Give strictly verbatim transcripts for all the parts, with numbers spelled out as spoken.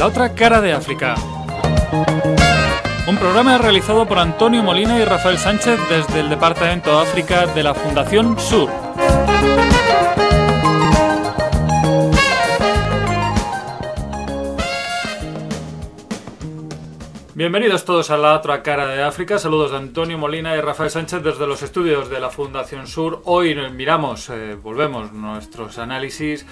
La otra cara de África. Un programa realizado por Antonio Molina y Rafael Sánchez desde el Departamento de África de la Fundación Sur. Bienvenidos todos a La otra cara de África. Saludos de Antonio Molina y Rafael Sánchez desde los estudios de la Fundación Sur. Hoy miramos, eh, volvemos nuestros análisis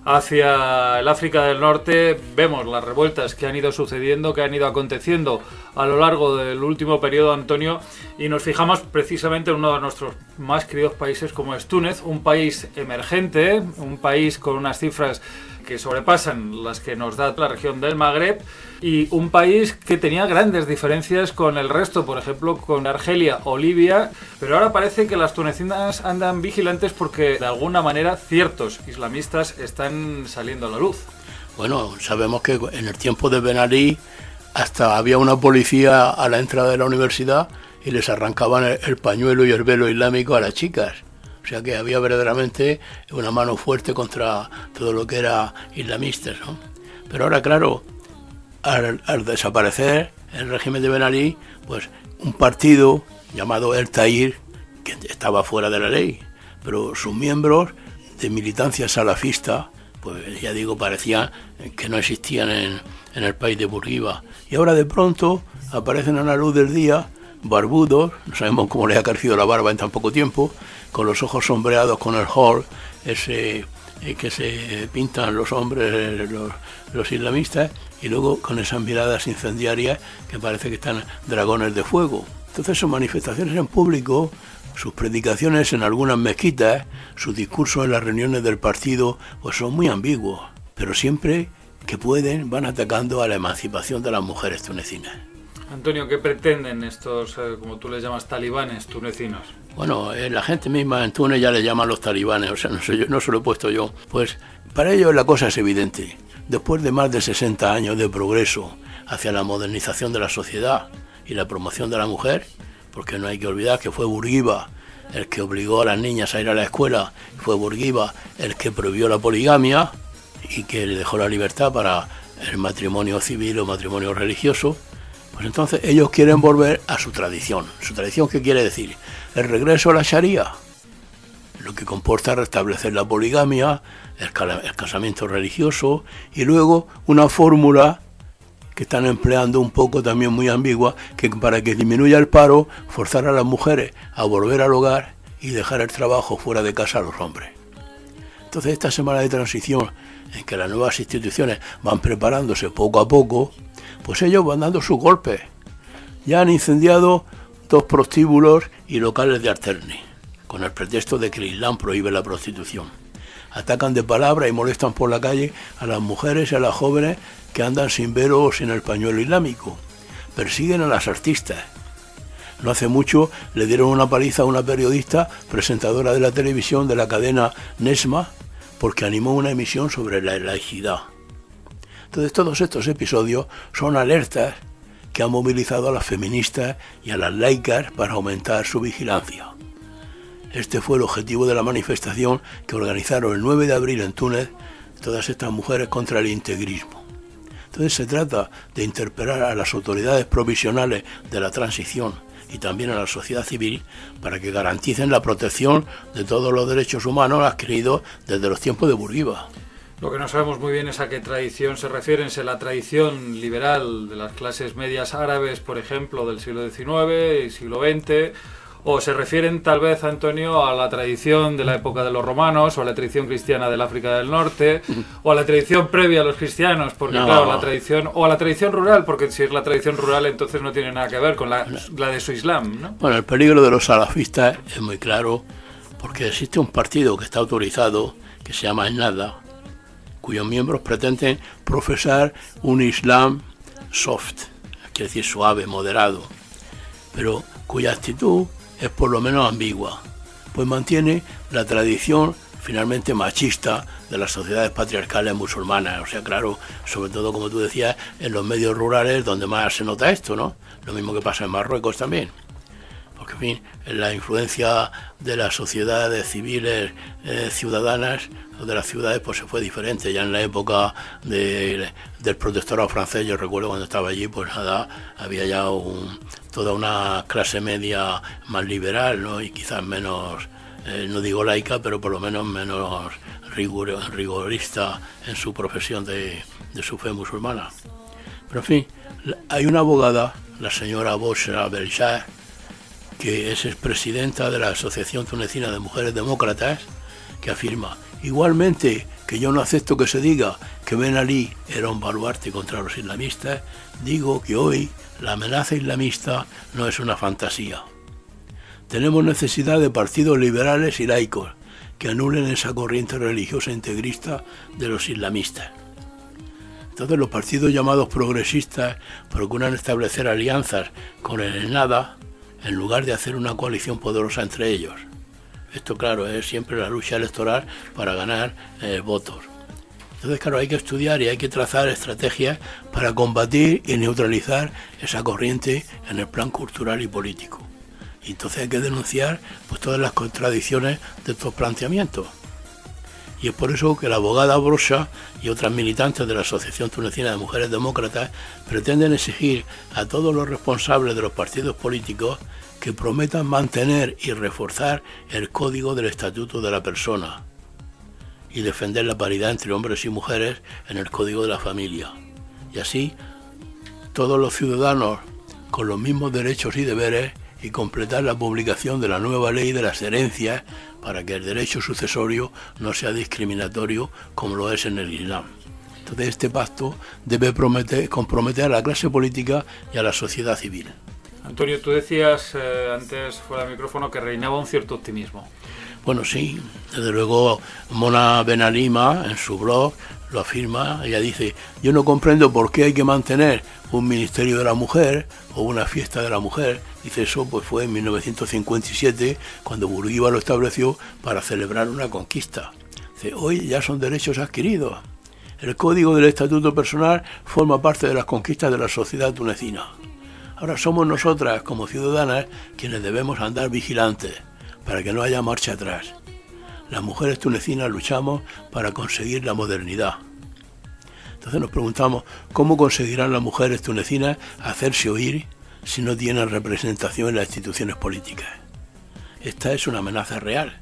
hacia el África del Norte. Vemos las revueltas que han ido sucediendo, que han ido aconteciendo a lo largo del último periodo, Antonio, y nos fijamos precisamente en uno de nuestros más queridos países como es Túnez, un país emergente, un país con unas cifras que sobrepasan las que nos da la región del Magreb, y un país que tenía grandes diferencias con el resto, por ejemplo con Argelia o Libia, pero ahora parece que las tunecinas andan vigilantes porque de alguna manera ciertos islamistas están saliendo a la luz. Bueno, sabemos que en el tiempo de Ben Ali hasta había una policía a la entrada de la universidad y les arrancaban el, el pañuelo y el velo islámico a las chicas. O sea que había verdaderamente una mano fuerte contra todo lo que era islamistas, ¿no? Pero ahora, claro, al, al desaparecer el régimen de Ben Ali, pues un partido llamado El Tahrir, que estaba fuera de la ley, pero sus miembros de militancia salafista, pues ya digo, parecía que no existían en, en el país de Bourguiba. Y ahora de pronto aparecen a la luz del día, barbudos, no sabemos cómo les ha crecido la barba en tan poco tiempo, con los ojos sombreados con el hol, ese eh, que se pintan los hombres, los, los islamistas, y luego con esas miradas incendiarias que parece que están dragones de fuego. Entonces sus manifestaciones en público, sus predicaciones en algunas mezquitas, sus discursos en las reuniones del partido, pues son muy ambiguos, pero siempre que pueden van atacando a la emancipación de las mujeres tunecinas. Antonio, ¿qué pretenden estos, eh, como tú les llamas, talibanes tunecinos? Bueno, eh, la gente misma en Túnez ya le llaman los talibanes, o sea, no sé yo, no se lo he puesto yo. Pues para ellos la cosa es evidente. Después de más de sesenta años de progreso hacia la modernización de la sociedad y la promoción de la mujer, porque no hay que olvidar que fue Bourguiba el que obligó a las niñas a ir a la escuela, fue Bourguiba el que prohibió la poligamia y que le dejó la libertad para el matrimonio civil o matrimonio religioso. Pues entonces ellos quieren volver a su tradición. ¿Su tradición qué quiere decir? El regreso a la Sharia, lo que comporta restablecer la poligamia, el, el casamiento religioso, y luego una fórmula que están empleando un poco también muy ambigua, que para que disminuya el paro, forzar a las mujeres a volver al hogar y dejar el trabajo fuera de casa a los hombres. Entonces esta semana de transición, en que las nuevas instituciones van preparándose poco a poco, pues ellos van dando sus golpes. Ya han incendiado dos prostíbulos y locales de Arterni, con el pretexto de que el Islam prohíbe la prostitución. Atacan de palabra y molestan por la calle a las mujeres y a las jóvenes que andan sin velo o sin el pañuelo islámico. Persiguen a las artistas. No hace mucho le dieron una paliza a una periodista, presentadora de la televisión de la cadena Nesma, porque animó una emisión sobre la laicidad. Entonces todos estos episodios son alertas que han movilizado a las feministas y a las laicas para aumentar su vigilancia. Este fue el objetivo de la manifestación que organizaron el nueve de abril en Túnez todas estas mujeres contra el integrismo. Entonces se trata de interpelar a las autoridades provisionales de la transición y también a la sociedad civil para que garanticen la protección de todos los derechos humanos adquiridos desde los tiempos de Bourguiba. Lo que no sabemos muy bien es a qué tradición se refieren, si la tradición liberal de las clases medias árabes, por ejemplo, del siglo diecinueve y siglo veinte, o se refieren tal vez, Antonio, a la tradición de la época de los romanos, o a la tradición cristiana del África del Norte, o a la tradición previa a los cristianos, porque no. claro, la tradición, o a la tradición rural, porque si es la tradición rural entonces no tiene nada que ver con la, la de su Islam, ¿no? Bueno, el peligro de los salafistas es muy claro, porque existe un partido que está autorizado, que se llama Ennahda, cuyos miembros pretenden profesar un Islam soft, quiere decir suave, moderado, pero cuya actitud es por lo menos ambigua, pues mantiene la tradición finalmente machista de las sociedades patriarcales musulmanas. O sea, claro, sobre todo, como tú decías, en los medios rurales donde más se nota esto, ¿no? Lo mismo que pasa en Marruecos también. porque en fin, la influencia de las sociedades civiles eh, ciudadanas o de las ciudades pues se fue diferente. Ya en la época de, del protectorado francés, yo recuerdo cuando estaba allí, pues nada, había ya un, toda una clase media más liberal, ¿no? Y quizás menos, eh, no digo laica, pero por lo menos menos rigor, rigorista en su profesión de, de su fe musulmana. Pero en fin, hay una abogada, la señora Bouchra Belchar, que es presidenta de la Asociación Tunecina de Mujeres Demócratas, que afirma: igualmente que yo no acepto que se diga que Ben Ali era un baluarte contra los islamistas, digo que hoy la amenaza islamista no es una fantasía. Tenemos necesidad de partidos liberales y laicos que anulen esa corriente religiosa integrista de los islamistas. Entonces los partidos llamados progresistas procuran establecer alianzas con el ENADA en lugar de hacer una coalición poderosa entre ellos. Esto, claro, es siempre la lucha electoral para ganar eh, votos. Entonces, claro, hay que estudiar y hay que trazar estrategias para combatir y neutralizar esa corriente en el plan cultural y político. Y entonces hay que denunciar pues todas las contradicciones de estos planteamientos. Y es por eso que la abogada Brocha y otras militantes de la Asociación Tunecina de Mujeres Demócratas pretenden exigir a todos los responsables de los partidos políticos que prometan mantener y reforzar el Código del Estatuto de la Persona y defender la paridad entre hombres y mujeres en el Código de la Familia. Y así, todos los ciudadanos con los mismos derechos y deberes, y completar la publicación de la nueva ley de las herencias para que el derecho sucesorio no sea discriminatorio como lo es en el Islam. Entonces este pacto debe prometer, comprometer a la clase política y a la sociedad civil. Antonio, tú decías eh, antes fuera del micrófono que reinaba un cierto optimismo. Bueno, sí, desde luego Mona Benalima en su blog lo afirma. Ella dice: yo no comprendo por qué hay que mantener un ministerio de la mujer o una fiesta de la mujer. Dice, eso pues fue en mil novecientos cincuenta y siete cuando Bourguiba lo estableció para celebrar una conquista. Dice, hoy ya son derechos adquiridos. El Código del Estatuto Personal forma parte de las conquistas de la sociedad tunecina. Ahora somos nosotras como ciudadanas quienes debemos andar vigilantes para que no haya marcha atrás. Las mujeres tunecinas luchamos para conseguir la modernidad. Entonces nos preguntamos, ¿cómo conseguirán las mujeres tunecinas hacerse oír si no tienen representación en las instituciones políticas? Esta es una amenaza real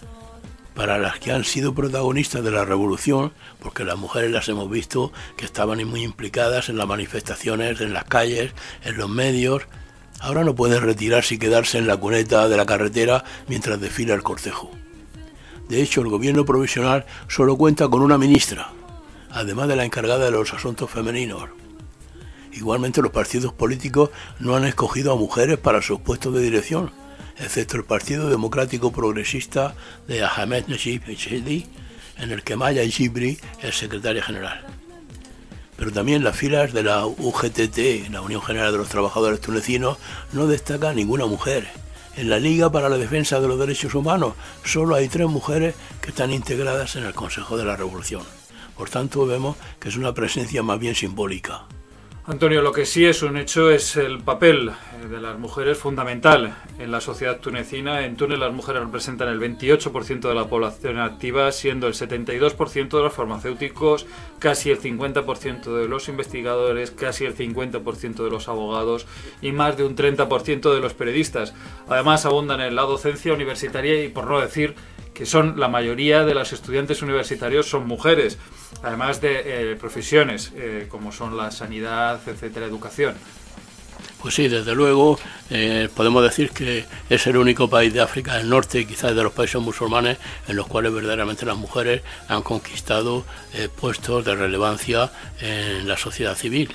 para las que han sido protagonistas de la revolución, porque las mujeres las hemos visto que estaban muy implicadas en las manifestaciones, en las calles, en los medios. Ahora no pueden retirarse y quedarse en la cuneta de la carretera mientras desfila el cortejo. De hecho, el gobierno provisional solo cuenta con una ministra, además de la encargada de los asuntos femeninos. Igualmente, los partidos políticos no han escogido a mujeres para sus puestos de dirección, excepto el Partido Democrático Progresista de Ahmed Najib Echedi, en el que Maya Jibri es secretaria general. Pero también las filas de la U G T T, la Unión General de los Trabajadores Tunecinos, no destaca ninguna mujer. En la Liga para la Defensa de los Derechos Humanos solo hay tres mujeres que están integradas en el Consejo de la Revolución. Por tanto, vemos que es una presencia más bien simbólica. Antonio, lo que sí es un hecho es el papel de las mujeres fundamental en la sociedad tunecina. En Túnez las mujeres representan el veintiocho por ciento de la población activa, siendo el setenta y dos por ciento de los farmacéuticos, casi el cincuenta por ciento de los investigadores, casi el cincuenta por ciento de los abogados y más de un treinta por ciento de los periodistas. Además abundan en la docencia universitaria y, por no decir que son la mayoría de los estudiantes universitarios son mujeres, además de eh, profesiones eh, como son la sanidad, etcétera, educación. Pues sí, desde luego, eh, podemos decir que es el único país de África del Norte, quizás de los países musulmanes, en los cuales verdaderamente las mujeres han conquistado eh, puestos de relevancia en la sociedad civil.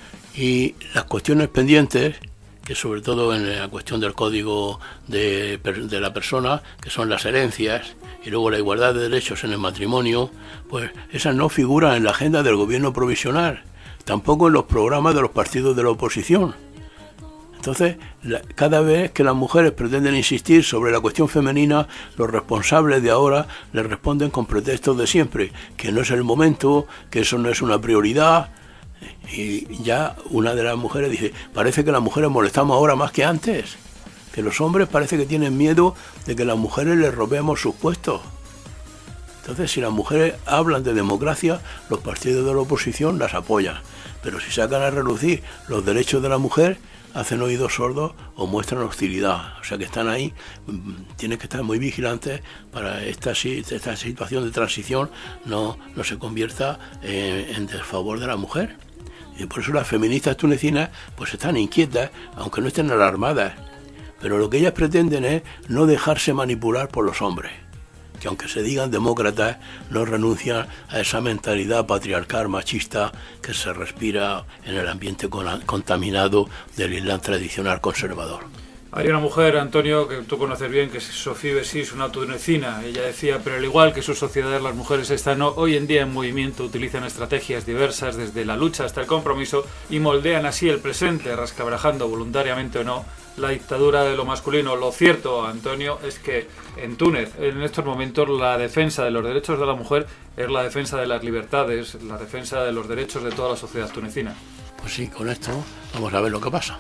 Y las cuestiones pendientes, que sobre todo en la cuestión del código de, de la persona, que son las herencias, y luego la igualdad de derechos en el matrimonio, pues esas no figuran en la agenda del gobierno provisional, tampoco en los programas de los partidos de la oposición. Entonces, la, cada vez que las mujeres pretenden insistir sobre la cuestión femenina, los responsables de ahora les responden con pretextos de siempre, que no es el momento, que eso no es una prioridad. Y ya una de las mujeres dice, parece que las mujeres molestamos ahora más que antes. que los hombres parece que tienen miedo de que las mujeres les robemos sus puestos. Entonces, si las mujeres hablan de democracia, los partidos de la oposición las apoyan. Pero si sacan a relucir los derechos de la mujer, hacen oídos sordos o muestran hostilidad. O sea que están ahí, tienen que estar muy vigilantes para esta, esta situación de transición no, no se convierta en, en desfavor de la mujer. Y por eso las feministas tunecinas pues están inquietas, aunque no estén alarmadas. Pero lo que ellas pretenden es no dejarse manipular por los hombres, que aunque se digan demócratas, no renuncian a esa mentalidad patriarcal machista que se respira en el ambiente contaminado del Islam tradicional conservador. Hay una mujer, Antonio, que tú conoces bien, que es Sofía Besís, una tunecina. Ella decía, pero al igual que sus sociedades, las mujeres están hoy en día en movimiento, utilizan estrategias diversas desde la lucha hasta el compromiso y moldean así el presente, rascabrajando voluntariamente o no la dictadura de lo masculino. Lo cierto, Antonio, es que en Túnez, en estos momentos, la defensa de los derechos de la mujer es la defensa de las libertades, la defensa de los derechos de toda la sociedad tunecina. Pues sí, con esto vamos a ver lo que pasa.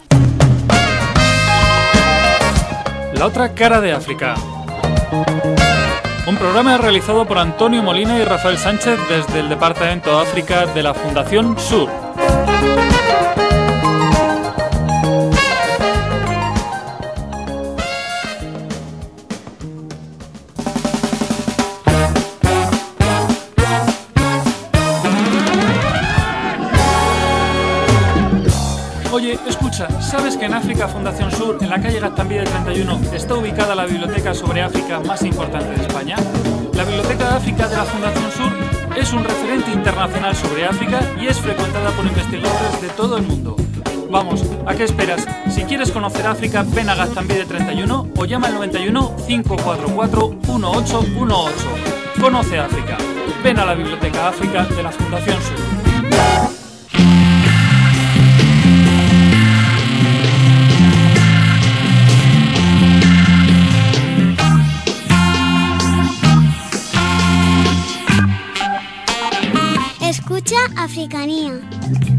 La otra cara de África. Un programa realizado por Antonio Molina y Rafael Sánchez desde el Departamento de África de la Fundación Sur. Oye, escucha, ¿sabes que en África Fundación Sur, en la calle Gaztambide treinta y uno, está ubicada la biblioteca sobre África más importante de España? La Biblioteca de África de la Fundación Sur es un referente internacional sobre África y es frecuentada por investigadores de todo el mundo. Vamos, ¿a qué esperas? Si quieres conocer África, ven a Gaztambide treinta y uno o llama al noventa y uno, cinco cuatro cuatro, uno ocho uno ocho. Conoce África. Ven a la Biblioteca África de la Fundación Sur. Escucha Africanía.